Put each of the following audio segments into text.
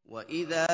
وإذا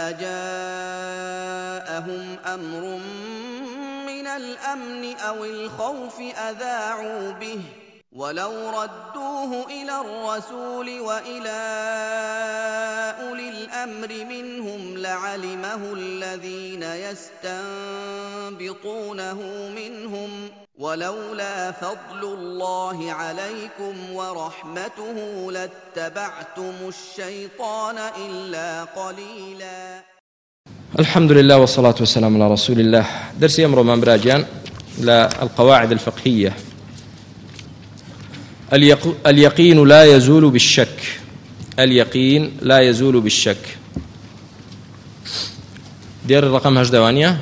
جاءهم أمر من الأمن أو الخوف أذاعوا به ولو ردوه إلى الرسول وإلى أولي الأمر منهم لعلمه الذين يستنبطونه منهم ولولا فضل الله عليكم ورحمته لاتبعتم الشيطان إلا قليلا. الحمد لله والصلاة والسلام على رسول الله. درسي أمر من براجان للقواعد الفقهية. اليقين لا يزول بالشك. اليقين لا يزول بالشك. دير الرقم هجدوانية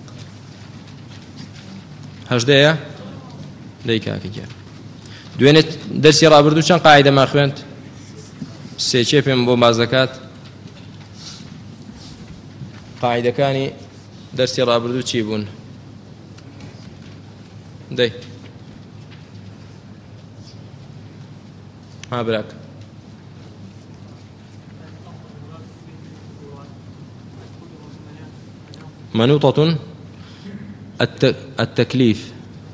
هجدية ديكا كجار دوينت درسي رابردو چند قاعدة ما خوينت سيچه فيم بو مازدكات قاعدة كاني درسي رابردو چي بون دي ها براك منوطة التكليف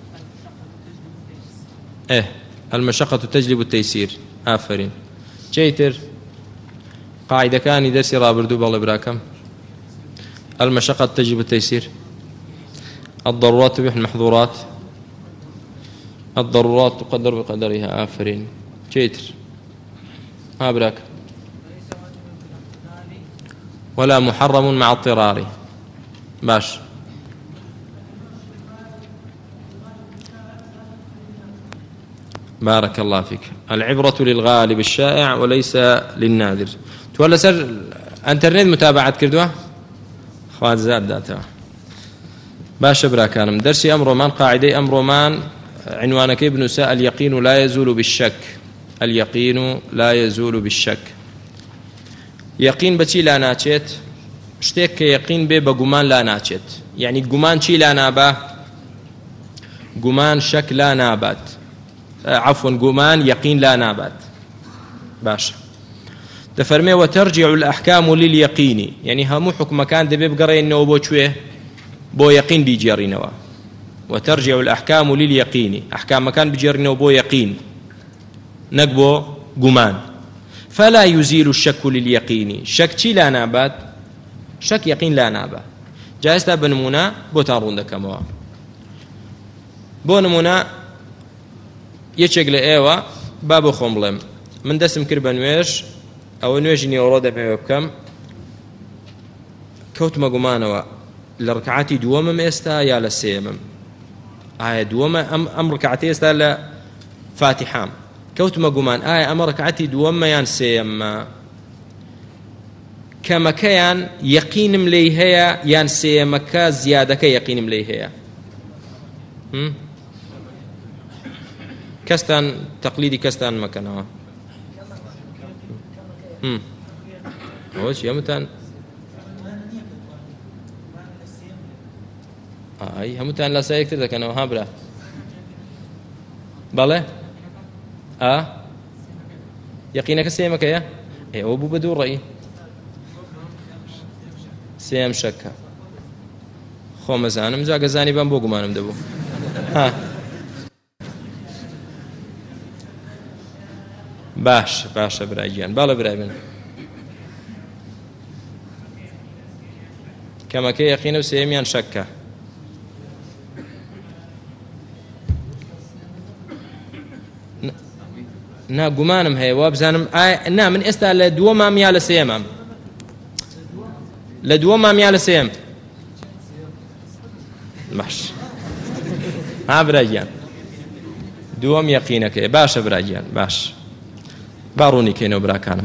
المشقة تجلب التيسير. آفرين. جيتر قاعدة كان درسي رابردو بالله براكم المشقة تجلب التيسير. الضرورات تبيح المحظورات. الضرورات تقدر بقدرها. آفرين. جيتر ها براك ولا محرم مع اضطراره. باش بارك الله فيك. العبرة للغالب الشائع وليس للنادر. تولى سر انترنت متابعة كردوه خوات زاد داتا باش براكانم. درسي أمر رومان قاعدة أمر رومان عنوانك ابن ساء اليقين لا يزول بالشك. اليقين لا يزول بالشك. يقين بچی لا ناچێت شتێک کە یەقین بێ بە گومان لا ناچێت. یعنی گومان چی لا نابا؟ گومان شەک لا نابات. عفوا گومان یەقین لا نابات. باش دەفەرمێ وترجع الأحكام لليقين. يعني هەموو حکمەکان دەبێ بگەڕێنەوە بۆ کوێ؟ بۆ یەقین بیجێڕینەوە. وترجع الأحكام لليقين. أحكامەکان بجێڕینەوە بۆ یەقین نەک بۆ گومان. فلا يزيل الشك لليقين. شك چی لا نابات؟ شك يقين لا نابا. جاءستا بنمونا بوتان رون دەکەمەوە. بۆ نمونا یەکێک لە ئێوە با بۆ خۆم بڵێم من دەستم کرد بە نوێژ ئەوە نوێژی نیوەڕۆ دەبێ بکەم کەوتمە گومانەوە لە ڕکعاتی دووەمم ئێستا یا لە سێمم. ئایا دووەمە ئەم ڕکعاتە ئێستا لە فاتحام کەوتمە گومان ئایا ئەمە ڕکعاتی دووەممە یان سێممە؟ کەمەکەیان یەقینم لێی هەیە یان سێمەکە زیادەکە یەقینم لێی هەیە؟ کەستان تەقلیدی کەستان مەکەنەوە. ئەوە چی هەمووتان هەمووتان لە سایەکتر دەکەنەوە ها برا؟ بەڵێ یەقینەکە سێمەکەیە؟ ئێوە بوو بە دوو ڕێی. سێم شەکە. خۆمەزانم جاگەزانی بەم بۆ گومانم دەبوو. باش باشە برایگیان. باڵە برای بن کەمەکە یەقینە و سێمیان شەکە. نا گومانم هەیە وا بزانم نا من ئێستا لە دووەمام یا لە سێمام؟ لە دووەمام یا لە سێم؟ باش ها براگیان دووەم یەقینەکەی. باشە براگیان باش باڕوونی کەینەوە براکانم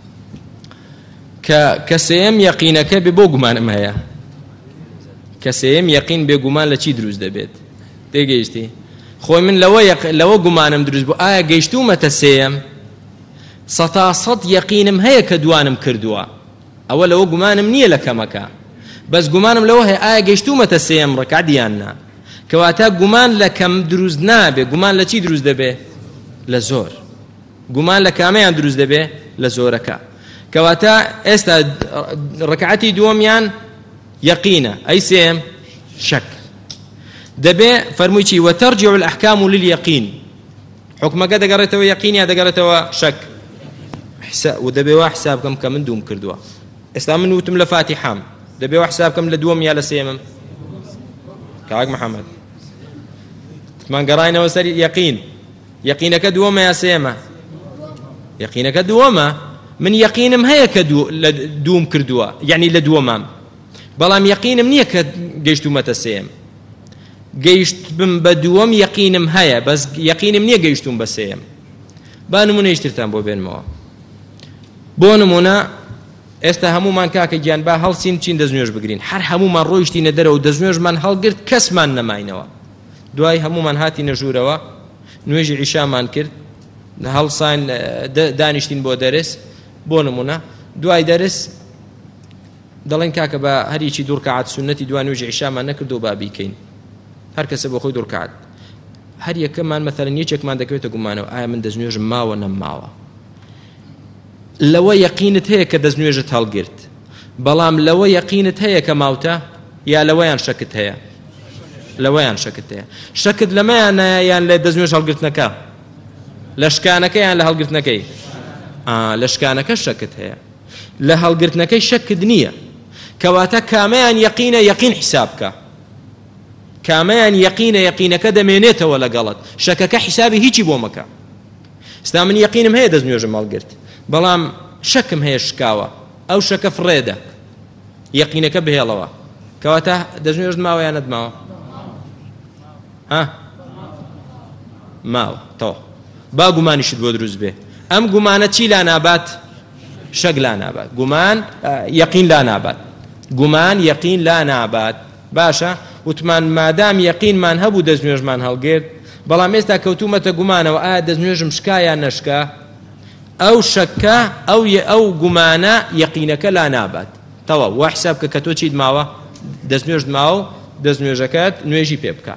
کە سێم یەقینەکە بێ بۆ گومانم هەیە. کە سێم یەقین بێ گومان لە چی دروست دەبێت؟ تێگەیشتی؟ خۆی من لەوە گومانم دروست بوو ئایا گەیشتومەتە سێم؟ سەتا سەد یەقینم هەیە کە دوانم کردووە. ئەوە لەوە گومانم نییە لە کەمەکە بەس گومانم لەوە هەیە ئایا گەیشتومەتە سێم ڕکعات یان نا. کەواتە گومان لە کەم دروست نابێ. گومان لە چی دروست دەبێ؟ لە زۆر. گومان لە کامەیان دروست دەبێ؟ لە زۆرەکە. کەواتە ئێستا ڕکعەتی دووەمیان یەقینە ئەی سێم شەک دەبێ فەرمووی چی وترجع الأحكام لليقين حکمەکە دەگەڕێتەوە یەقین یا دەگەڕێتەوە شەک و دەبێ وا حساب بکەم کە من دووم کردووە ئێستا من وتم لە فاتحام دەبێ وا حساب بکەم لە دووەم یا لە سێمم کاک محەممەد مان گەڕاینەوە سەر یەقین یەقینەکە دووەمە یا سێمە یەقینەکە دووەمە من یەقینم هەیە کە دووم کردووە یعنی لە دووەمام بەڵام یەقینم نییە کە گەیشتومەتە سێم گەیشت بم بە دووەم یەقینم هەیە بەس یەقینم نییە گەیشتوم بە سێم با نمونەیشترتان بۆ بێنمەوە بۆ نمونە ئێستا هەمومان کاکە گیان با هەڵسین چین دەستنوێژ بگرین هەر هەمومان ڕۆیشتینە دەرەوە و دەستنوێژمان هەڵگرت کەسمان نەماینەوە دوای هەمومان هاتینە ژوورەوە نوێژی عیشامان کرد هەڵسان دانیشتین بۆ دەرس بۆ نمونە دوای دەرس دەڵێن کاکە بە هەریکی دوو ڕکعات سونەتی دوای نوێژی عیشامان نەکردو با بیکەین هەر کەسە بۆ خۆی دوو ڕکعات هەر یەکەمان مەثەڵەن یەکێکمان دەکەوێتە گومانەوە ئایا من دەستنوێژم ماوە نەماوە لەوە یەقینت هەیە کە دەستنوێژت هەڵگرت بەڵام لەوە یەقینت هەیە کە ماوتە یا لەوەیان شەکت هەیە لەوەیان شەکت هەیە شەکت لەمەیانە یان لە دەستنوێژ هەڵگرتنەکە لە شکانەکە یان لە هەڵگرتنەکەی لە شکانەکە شەکت هەیە لە هەڵگرتنەکەی شەکت نییە کەواتە کامەیان یەقینە یەقین حیساب بکە کامەیان یەقینە یەقینەکە دەمێنێتەوە لەگەڵت شەکەکە حیسابی هیچی بۆ مەکە ستا من یەقینم هەیە دەستنوێژم هەڵگرت بەڵام شەکم هەیە شکاوە ئەو شەکە فڕێدە یەقینەکە بهێڵەوە کەواتە دەستنوێژت ماوە یان نەتماوە ماوە تەواو با گومانیشت بۆ دروست بێ ئەم گومانە چی لا نابات شەک لا نابات گومان یەقین لا نابات گومان یەقین لا نابات باشە وتمان مادام یەقینمان هەبوو دەستنوێژمان هەڵگرت بەڵام ئێستا کەوتومەتە گومانەوە ئایا دەستنوێژم شکا یان نەشکا ئەو شەکە ئەو گومانە یەقینەکە لا نابات تەواو وا حساب کە تۆ چیت ماوە دەستنوێژت ماوە دەستنوێژەکەت نوێژی پێ بکە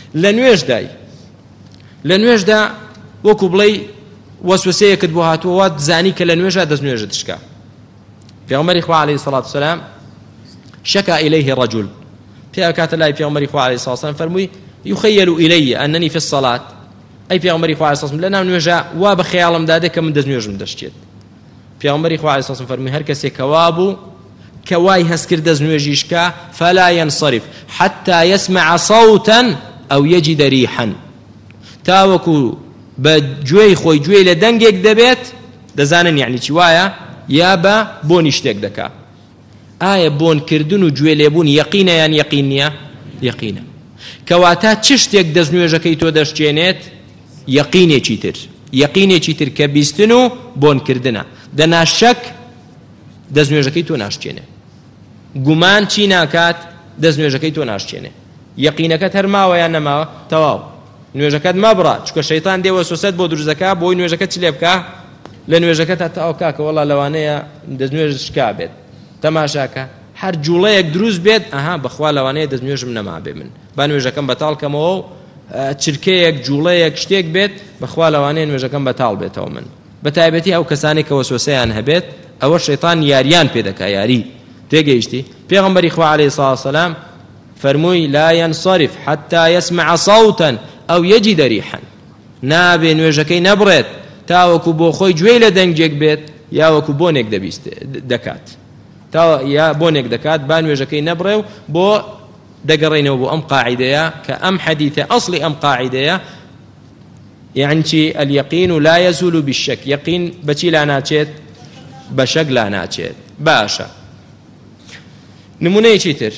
لە نوێژدا وەکو بڵێ وەسوسەیەکت بۆ هاتووە وا دزانی کە لە نوێژە دەستنوێژت شکا پێغەمبەری خوا عەلەیهی سەڵات وسەلام شەکا ئیلەیهی ڕەجوڵ پێ کاتە لای پێغەمبەری خوا عەلەیهی سەڵات وسەلام فەرمووی یخەیەل ئیلەیە ئەنەنی فی الصەڵات ئەی پێغەمبەری خوا عەلەیهی سەڵات وسەلام لەناو نوێژە وا بە خەیاڵمدا دێت کە من دەستنوێژم دەشتێت پێغەمبەری خوا عەلەیهی سەڵات وسەلام فەرمووی هەر کەسێک کە وا بوو کە وای هەست کرد دەستنوێژی شکا فەلا ينصرف حتى يسمع صوتا أو يجد ريحا تاوەکو بە گوێی خۆی گوێی لە دەنگێک دەبێت دەزانن یعنی چی وایە یا بە بۆنی شتێک دەکا ئایا بۆنکردن و گوێ لێبوون یەقینە یان یەقین نییە یەقینە کەواتە چ شتێک دەستنوێژەکەی تۆ دەشتێنێت یەقینێکی تر کە بیستن و بۆنکردنە دەنا شەک دەستنوێژەکەی تۆ ناشتێنێ گومان چی ناکات دەستنوێژەکەی تۆ ناشتێنێ یەقینەکەت هەر ماوە یان نەماوە تەواو نوێژەکەت مەبڕە چکە شەیتان دێ وەسوسەت بۆ دروستەکە بۆی نوێژەکەت چ لێ بکە لە نوێژەکەت تا ئەو کاکە وەڵا لەوانەیە دەستنوێژ شکا بێت تەماشاکە هەر جوڵەیەک دروست بێت ئەها بەخوا لەوانەیە دەستنوێژم نەما بێ من با نوێژەکەم بەتاڵکەمەوە و چرکەیەک جوڵەیەک شتێک بێت بەخوا لەوانەیە نوێژەکەم بەتاڵ بێتەوە من بەتایبەتی ئەو کەسانی کە وەسوسەیان هەبێت ئەوە شەیطان یاریان پێ دەکا یاری تێگەیشتی پێغەمبەری خوا عەلەیهی سەڵات وسەلام فەرمووی لا ينصرف حتى يسمع صوتا أو يجد ريحا نابێ نوێژەکەی نەبڕێت تاوەکو بۆ خۆی گوێی لە دەنگێک بێت یا وەکو بۆنێک دەکات یا بۆنێک دەکات با نوێژەکەی نەبڕێ و بۆ دەگەڕێنەوە بۆ ئەم قاعیدەیە کە ئەم حەدیثە ئەصلی ئەم قاعیدەیە یعنی چی اليقین لا يزول بالشك یەقین بەچی لا ناچێت بە شەک لا ناچێت باشە نمونەیەکی تر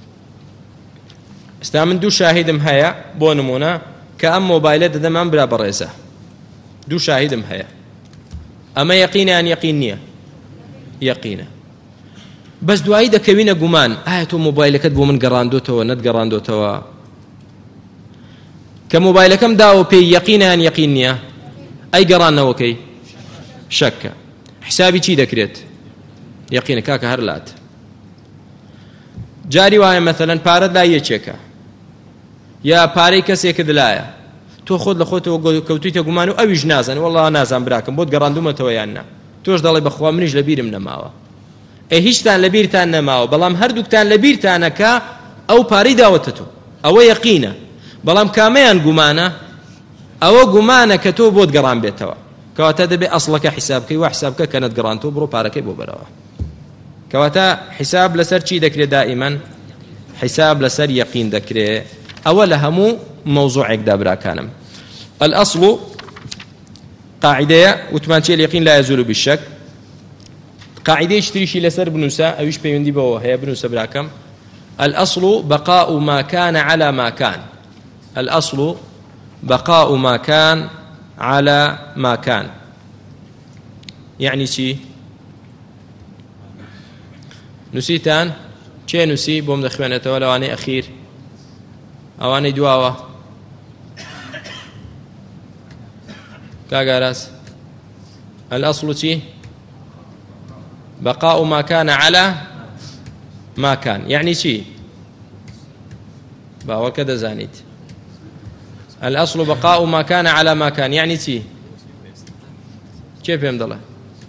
ئێستا من دوو شاهیدم هەیە بۆ نمونە کە ئەم مۆبایلە دەدەم ئەم برا بەڕێزە دوو شاهیدم هەیە ئەمە یەقینە یان یەقین نییە یەقینە بەس دوایی دەکەوینە گومان ئایا تۆ مۆبایلەکەت بۆ من گەڕاندۆتەوە نەتگەڕاندۆتەوە کە مۆبایلەکەم داوە پێی یەقینە یان یەقین نییە ئەی گەڕانەوەکەی شەکە حسابی چی دەکرێت یەقینە کاکە هەر لات جاری وایە مەثەلەن پارەت لای یەکێکە یا پارەی کەسێکت لایە تۆ خۆت لە خۆتەوە کەوتویتە گومان و ئەویش نازانێ وەڵڵا نازان براکەم بۆت گەڕاندومەتەوە یان نا تۆش دەڵێ بەخوا منیش لە بیرم نەماوە هیچتان لە بیرتان نەماوە بەڵام هەردووکتان لە بیرتانەکە ئەو پارەی داوەتە تۆ ئەوە یەقینە بەڵام کامەیان گومانە ئەوە گومانە کە تۆ بۆت گەڕان بێتەوە کەواتە دەبێت ئەسڵەکە حیسابکەی وا حیسابکە کە نەتگەڕانتەوە بڕۆ پارەکەی بۆ بەرەوە کەواتە حیساب لەسەر چی دەکرێت دائیمەن حیساب لەسەر یەقین دەکرێت ئەوە لە هەموو مەوزوعێکدا براکانم الأصل قاعدة وتمان شيء اليقين لا يزول بالشك قاعدة اشتريشي لسر بنوسا أويش بيوندي بوه هي بنوسا براكم الأصل بقاء ما كان على ما كان الأصل بقاء ما كان على ما كان يعني شي نسيتان شيء نسي بوم دخوانة ولا أنا أخير أو أنا دواوة كاغاراس الأصل شي بقاء ما كان على ما كان يعني شي باور كذا زانيت الأصل بقاء ما كان على ما كان يعني شي كيف يمد الله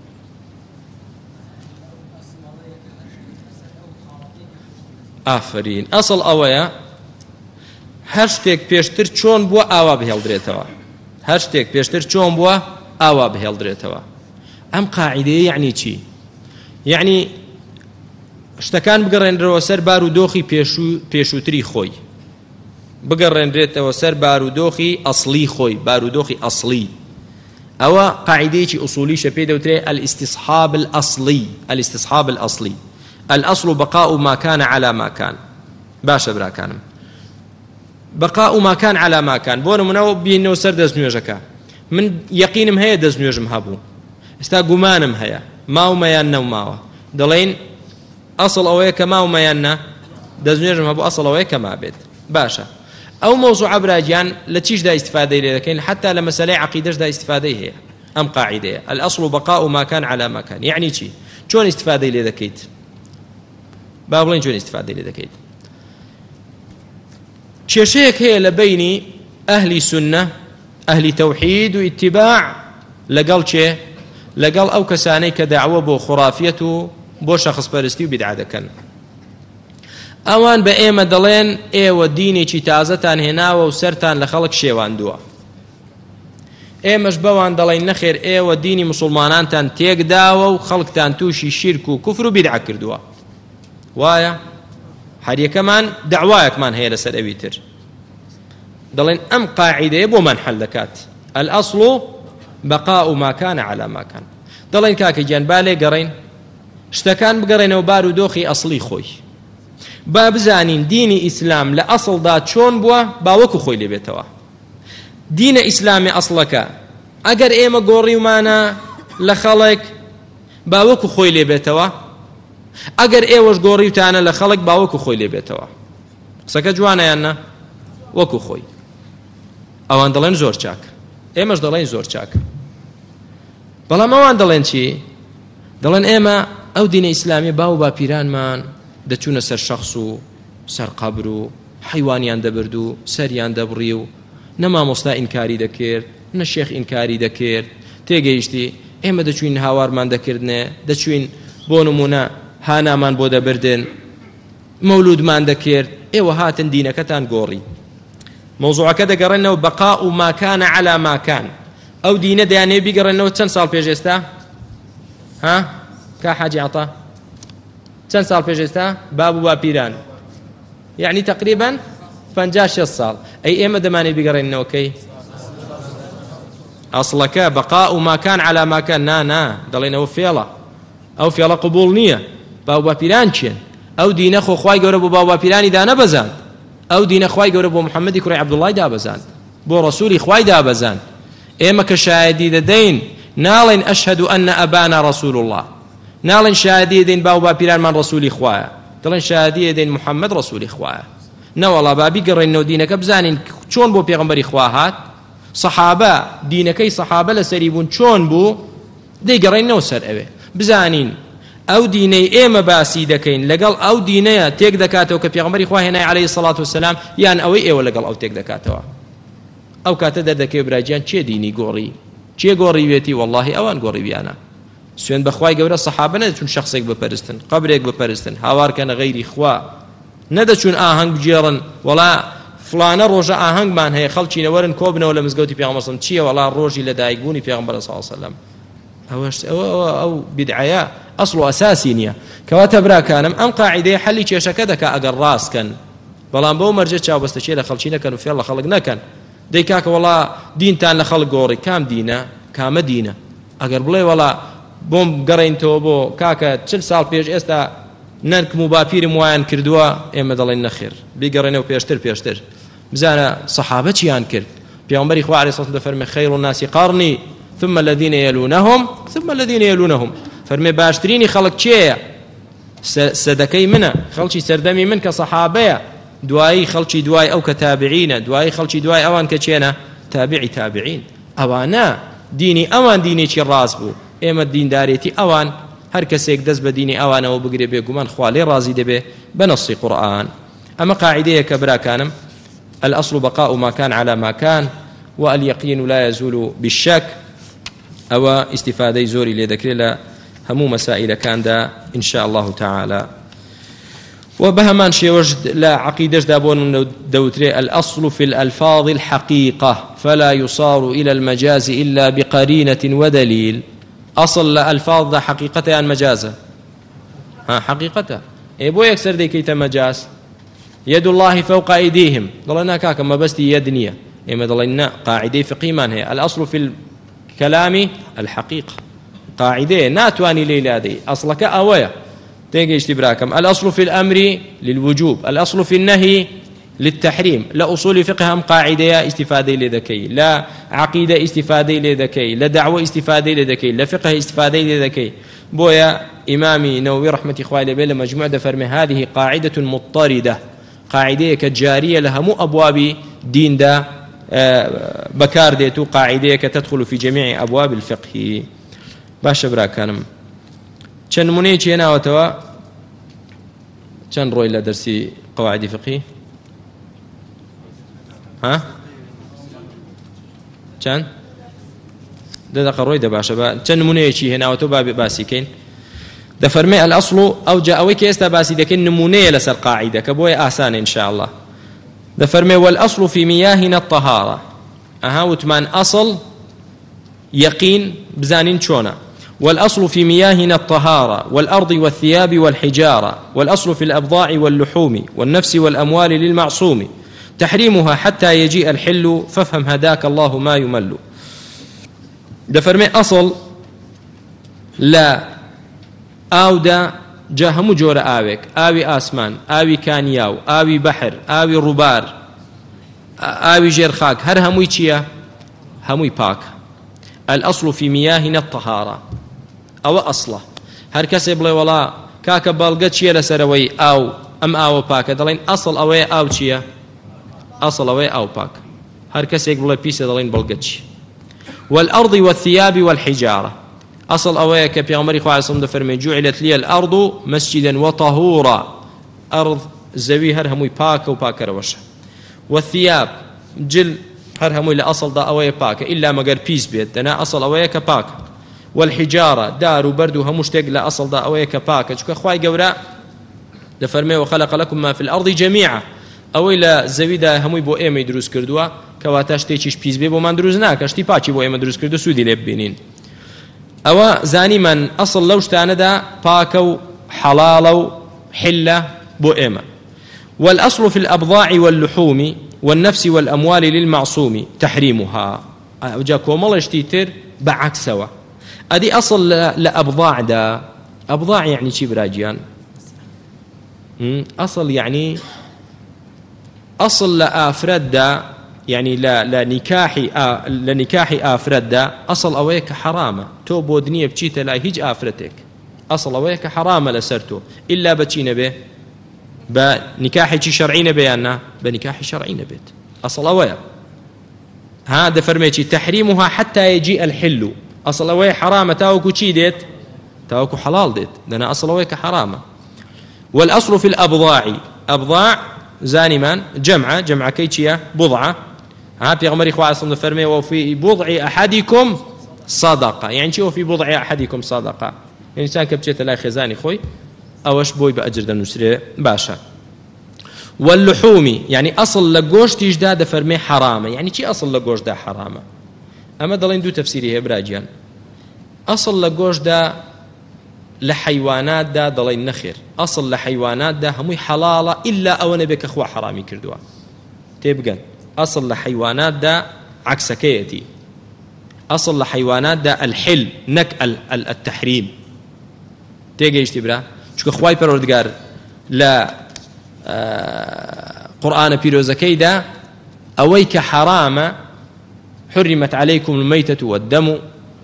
آفرين أصل أويا هشتك بيشتر چون بوا آوا بهالدريتوا هشتك بيشتر چون بوا آوا بهالدريتوا أم قاعدة يعني چي يعني شتكان بقرن سر بارودوخي بيشوتري خوي بقرن ريتوا سر بارودوخي أصلي خوي بارودوخي أصلي أو قاعدة أصولي شبيدة وتري الاستصحاب الأصلي الاستصحاب الأصلي الأصل بقاء ما كان على ما كان باشا برا كانم بقاء ما كان على ما كان بون منو بينو سر دزنيوجكا من يقينم هي دزنيوجم هابو استا غمانم هيا ماو ميانا وماوا دلين أصل أويك ماو ميانا دزنيوجم هابو أصل أويك ما بيت باشا أو موضوع براجان لتيش دا استفادة لكن حتى لمسألة عقيدة دا استفادة هي أم قاعدة الأصل بقاء ما كان على ما كان يعني شي شون استفادة لذكيت بابلين شون استفادة لذكيت شيء هي لبيني أهل سنة أهل توحيد واتباع لقل شيء لقل أو كساني كدعوة بو خرافية بو شخص برستي وبدعة كان ئەوان بە ئێمە دەڵێن ئێوە دینێکی تازەتان هێناوە و سەرتان لە خەڵک شێواندووە ئێمەش بەوان دەڵێن نەخێر ئێوە دینی موسڵمانانتان تێکداوە و خەڵکتان تووشی شیرک و کوفر و بیدعە کردووە وایە هەریەکەمان دەعوایەکمان هەیە لەسەر ئەوی تر دەڵێن ئەم قاعیدەیە بۆمان حەل دەکات الأصل بقاء ما كان على ما كان دەڵێن کاکە گیان با لێ گەڕێین شتەکان بگەڕێنەوە بارودۆخی ئەسڵی خۆی با بزانین دینی ئیسلام لە ئەسڵدا چۆن بووە باوەکو خۆی لێبێتەوە دینە ئیسلامی ئەسڵەکە ئەگەر ئێمە گۆڕیومانە لە خەڵک باوەکو خۆی لێبێتەوە ئەگەر ئێوەش گۆڕیوتانە لە خەڵک باوەکو خۆی لێبێتەوە قسەکە جوانەیاننا وەکو خۆی ئەوان دەڵێن زۆر چاک ئێمەش دەڵێن زۆر چاک بەڵام ئەوان دەڵێن چی دەڵێن ئێمە ئەو دینە ئیسلامی باو باپیرانمان دەچوونە سەر شەخص و سەر قەبر و حیوانیان دەبرد و سەریان دەبڕی و نە مامۆستا ئینکاری دەکرد نە شێخ ئینکاری دەکرد تێگەیشتی ئێمە دەچوین هاوارمان دەکردنێ دەچوین بۆ نمونە هانامان بۆ دەبردن مەولودمان دەکرد ئێوە هاتن دینەکەتان گۆڕی مەوزوعەکە دەگەڕێنەوە بەقاء ما كان على ما كان ئەو دینە دەیانێ بیگەڕێنەوە چەند ساڵ پێش ئێستا ها کا حاجی عطا چەند ساڵ پێش ئێستا باب و باپیران یعنی تقریبا 56 ساڵ ئەی ئێمە دەمانێ بیگەڕێنەوەکەی ئەسڵەکە بەقاء ما كان على ما كان نا دەڵێنەوە فێڵە ئەو فێڵە قبول نییە باب و باپیران چێن ئەو دینە خۆ خوای گەورە بۆ باب و باپیرانی دانەبەزاند ئەو دینە خوای گەورە بۆ محەممەدی کوڕی عەبدوڵڵای دابەزاند بۆ ڕەسوولی خوای دابەزاند ئێمە کە شایەدی دەدەین ناڵێن ئەشهەدو ئەنە ئەبانە ڕەسوول الله ناڵێن شایەدی دەین باو باپیرانمان ڕەسوولی خوایە دەڵێن شایەدی دەین محەممەد ڕەسوولی خوایە نەوەڵا بابی گەڕێنەوە دینەکە بزانین چۆن بۆ پێغەمبەری خوا هات سەحابە دینەکەی سەحابە لەسەری بوون چۆن بوو دەیگەڕێنەوە سەر ئەوێ بزانین ئەو دینەی ئێمە باسی دەکەین لەگەڵ ئەو دینەیە تێک دەکاتەوە کە پێغەمبەری خوا هێنای عەلەیهی سەڵات وسەلام یان ئەوەی ئێوە لەگەڵ ئەو تێک دەکاتەوە ئەو کاتە دەردەکەوێت براجیان چێ دینی گۆڕی چێ گۆڕیوێتی وەڵڵاهی ئەوان گۆڕیویانە سوێن بەخوای گەورە سەحابە نەدەچون شخصێک بپەرستن قەبرێک بپەرستن هاوارکەنە غەیری خوا نەدەچون ئاهەنگ بجێڕن وەڵا فلانە ڕۆژە ئاهەنگمان هەیە خەڵکی نەوەرن کۆبنەوە لە مزگەوتی پێغەمبەر سەڵەم چییە وەڵا ڕۆژی لەدایکبوونی پێغەمبەر صلی الله علیه وسلم ئەو بدعەیە ئەسڵ و ئەساسی نییە کەواتە براکانم ئەم قاعیدەیە حەلی کێشەکە دەکا ئەگەر ڕاستکەن بەڵام بەو مەرجە چاوبەستەچێ لە خەڵکی نەکەن و فێڵ لە خەڵک نەکەن دەی کاکە وەڵا دینتان لە خەڵک گۆڕی کام دینە کامە دینە ئەگەر بڵێ وەڵا بۆم گەڕێنتەوە بۆ کاکە 40 ساڵ پێش ئێستا نەرکم و باپیرم وایان کردووە ئێمە دەڵێن نەخێر بیگەڕێنەوە پێشتر بزانە سەحابە چیان کرد پێغەمبەری خوا عەلەیهی سەڵام دەفەرمێ خەیر الناس قەرنی ثم الذين يلونهم ثم الذين يلونهم فەرمێ باشترینی خەڵک چێیە سەدەکەی منە خەڵکی سەردەمی من کە سەحابەیە دوایی خەڵکی دوای ئەو کە تابعینە دوایی خەڵکی دوای ئەوان کە چێنە تابعی تابعین ئەوانە دینی ئەوان دینێکی ڕاست بوو ئێمە دیندارێتی ئەوان هەر کەسێک دەست بە دینی ئەوانەوە بگرێ بێگومان خوا لێ ڕازی دەبێ بەنەسی قورئان ئەمە قاعیدەیە کە براکانم الأصل بقاء ما كان على ما كان واليقين لا يزول بالشك أو استفادة زوري لذكر لا همو مسائل كان دا إن شاء الله تعالى وبهمان شيء وجد لا عقيدة دابون من دوتري الأصل في الألفاظ الحقيقة فلا يصار إلى المجاز إلا بقرينة ودليل أصل الألفاظ حقيقة عن مجازة حقيقة بو يكسر دي كيت مجاز يد الله فوق أيديهم ضلنا كاكا ما بس يد نية إما ضلنا قاعدة فقهية من هي الأصل في الكلام الحقيقة قاعدة ناتواني ليلة دي أصلك أويا تيجي اشتبراكم الأصل في الأمر للوجوب الأصل في النهي للتحريم لا أصول فقه أم قاعدة استفادة لذكي لا عقيدة استفادة لذكي لا دعوة استفادة لذكي لا فقه استفادة لذكي بويا إمامي نووي رحمة إخواني بلا مجموعة دفرمي هذه قاعدة مضطردة قاعدة كجارية لها مو أبواب دين دا بكار ديتو قاعدة كتدخل في جميع أبواب الفقه باش براكانم چەند نمونەیەکی هێناوەتەوە چەند ڕۆی لە دەرسی قەواعیدی فقهی چەند دەدەقە ڕۆی دەباشە چەند نمونەیەکی هێناوەتەوە باسیکەین دەفەرمێ الأصل ئەو جا ئەوەی کە ئێستا باسی دەکەین نمونەیە لەسەر قاعیدە کە بۆیە ئاسانە إن شاء الله دەفەرمێ والأصل في مياهنا الطهارة وتمان أصل يقين بزانين چۆنە والأصل في مياهنا الطهارة والأرض والثياب والحجارة والأصل في الأبضاع واللحوم والنفس والأموال للمعصوم تحريمها حتى يجيء الحل فافهم هداك الله ما يمل دفرمي أصل لا آودا جاهم جور آوك آوي آسمان آوي كانياو آوي بحر آوي ربار آوي جيرخاك هر هموي چيا هموي باك الأصل في مياهنا الطهارة أو أصله هر کەسێ بڵێ وەڵا کاکە بەڵگە چییە لەسەرەوەی ئاو ئەم ئاوە پاکە دەڵێن ئەسڵ ئەوەیە ئاو چییە ئەسڵ ئەوەیە ئاو پاک هەر کەسێک بڵێ پیسە دەڵێن بەڵگە چی والأرض والثياب والحجارة أصل أويا كبيغمري خواه صلى الله جعلت لي الأرض مسجدا وطهورا أرض زوي هر هموي باك وباك روشة والثياب جل هر هموي لأصل دا أويا باك إلا مقر بيس بيت دنا أصل أويا كباك والحجارة دار وبرد وهمشتق لأصل دا أويا كباك شكا خواهي قورا دفرمي وخلق لكم ما في الأرض جميعا أوي لا زوي دا هموي بو إيمي دروس كردوا كواتاش تيشيش بيس بي بو من دروس ناكاش تي باكي بو إيمي دروس كردو سودي لبينين أو زاني من أصل لوش تاندا باكو حلالو حلة بو إيمي والأصل في الأبضاع واللحوم والنفس والأموال للمعصوم تحريمها وجاكو مالش تيتر بعكسوا أدي أصل لأبضاع دا أبضاع يعني شي براجيان أصل يعني أصل لأفراد دا يعني لنكاحي أفراد دا أصل أويك حرامة تو بودنية بچيتا لا هيج أفرتك أصل أويك حرامة لسرتو إلا بچينا به بنكاحي شرعين بيانا بنكاحي شرعين بيت أصل أويك هذا فرميتي تحريمها حتى يجيء الحل أصل أويك حرامة تاوكو چي ديت تاوكو حلال ديت دنا أصل أويك حرامة والأصل في الأبضاع أبضاع زانما جمع كيتشيا بضعة ها بيغمري خواه صلى الله عليه وسلم وفي بضع أحدكم صدقة يعني شو في بضع أحدكم صدقة إنسان كبشت لا خزاني خوي أوش بوي بأجر دنسري باشا. واللحوم يعني أصل لقوش تجداد فرمي حرامة يعني شي أصل لقوش دا حرامة أما دلين دو تفسيري هبراجيان أصل لقوش دا لحيوانات دا دلين نخير أصل لحيوانات دا هموي حلالة إلا أو نبيك أخوة حرامي كردوا تبقى أصل لحيوانات دا عكس كيتي أصل لحيوانات دا الحل نك التحريم تيجي اشتبرا شو خواي پروردگار لا قرآن بيروزكي دا أويك حرام حرمت عليكم الميتة والدم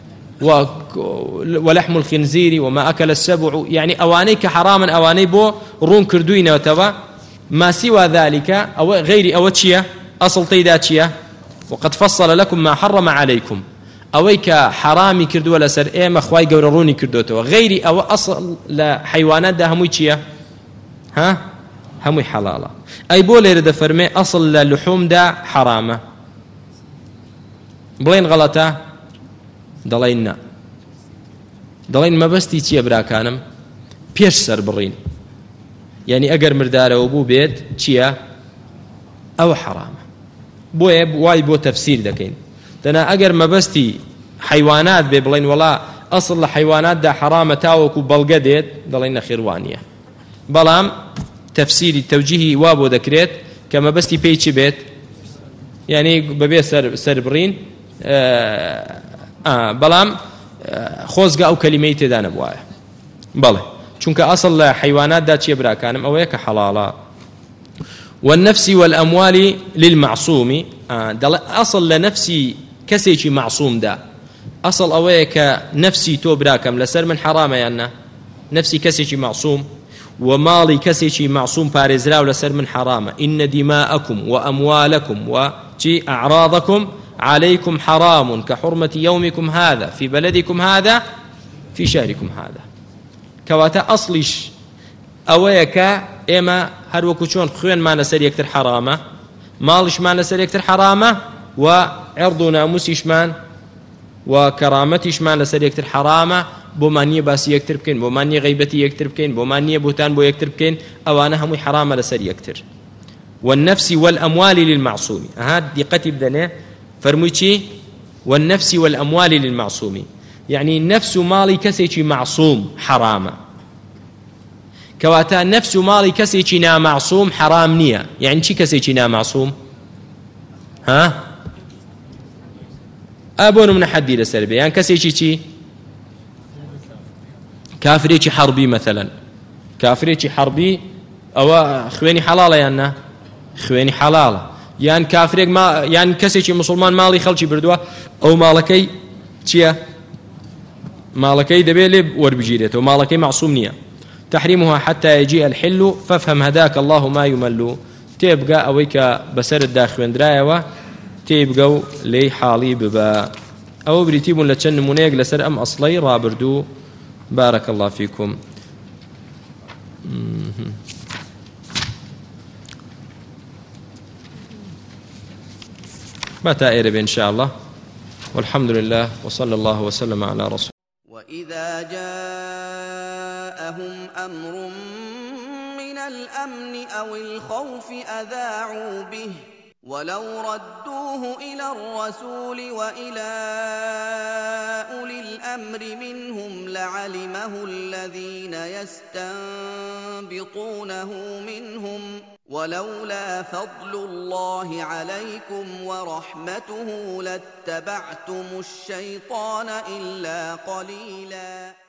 ولحم الخنزير وما أكل السبع يعني أوانيك حراما أواني بو رون كردوين وتوا ما سوى ذلك أو غير أوتشيا أصل تيداتشيا وقد فصل لكم ما حرم عليكم أويك حرامي كردو ولا سر إيما خواي قورروني كردوتوا غير أو أصل لحيوانات دا هموي تشيا ها هموي حلالة أي بولي رد فرمي أصل للحوم دا حرامة بلين غلطة دلين ما بستي تشيا براكانم بيش سر برين يعني أقر مردارة وبو بيت تشيا أو حرامة بويب واي بو تفسير دكين تنا أقر ما بستي حيوانات ببلين ولا أصل لحيوانات دا حرامة تاوكو بلقديت دلين خيروانية بلام تفسيري توجيهي وابو ذكريت كما بستي بيتش بيت يعني ببيت سر برين بلام خوزقا أو كلميتي دانا بوايا بله چونك أصل حيوانات دا چي برا كانم أو يك حلالا. والنفس والأموال للمعصوم أصل لنفسي كسيشي معصوم دا أصل أو يك نفسي تو براكم لسر من حرام يعني نفسي كسيشي معصوم ومالي كسيشي معصوم بارزرا ولسر من حرام. إن دماءكم وأموالكم وشي أعراضكم عليكم حرام كحرمة يومكم هذا في بلدكم هذا في شهركم هذا كواتا أصلش أويك إما هروكو شون خوين ما نسر يكتر حرامة مالش ما نسر يكتر حرامة وعرضنا مسيشمان وكرامتش ما نسر يكتر حرامة بومانية باسي يكتر بكين بومانية غيبتي يكتر بكين بومانية بوتان بو يكتر بكين أوانا همي حرامة لسر يكتر. والنفس والأموال للمعصوم هاد دقتي بدنا فرموشي والنفس والأموال للمعصوم يعني نفس مالي كسيشي معصوم حرامة كواتا نفس مالي كسيشي نا معصوم حرام نية يعني شي كسيشي نا معصوم ها أبون من حدي لسربي يعني كسيشي شي كافريشي حربي مثلا كافريشي حربي أو خويني حلالة يعني خويني حلالة يعني كافريك ما يعني كسيشي مسلمان مالي خلشي بردوا أو مالكي تشيا مالكي دبيلي وربجيرته ومالكي معصوم نية تحريمها حتى يجيء الحل فافهم هداك الله ما يمل تبقى أويك بسر الداخل درايوة تبقوا لي حالي ببا أو بريتيب لتشن منيق لسر أم أصلي رابردو. بارك الله فيكم. متى إرب إن شاء الله والحمد لله وصلى الله وسلم على رسول. وإذا جاءهم أمر من الأمن أو الخوف أذاعوا به ولو ردوه إلى الرسول وإلى أولي الأمر منهم لعلمه الذين يستنبطونه منهم ولولا فضل الله عليكم ورحمته لاتبعتم الشيطان إلا قليلا.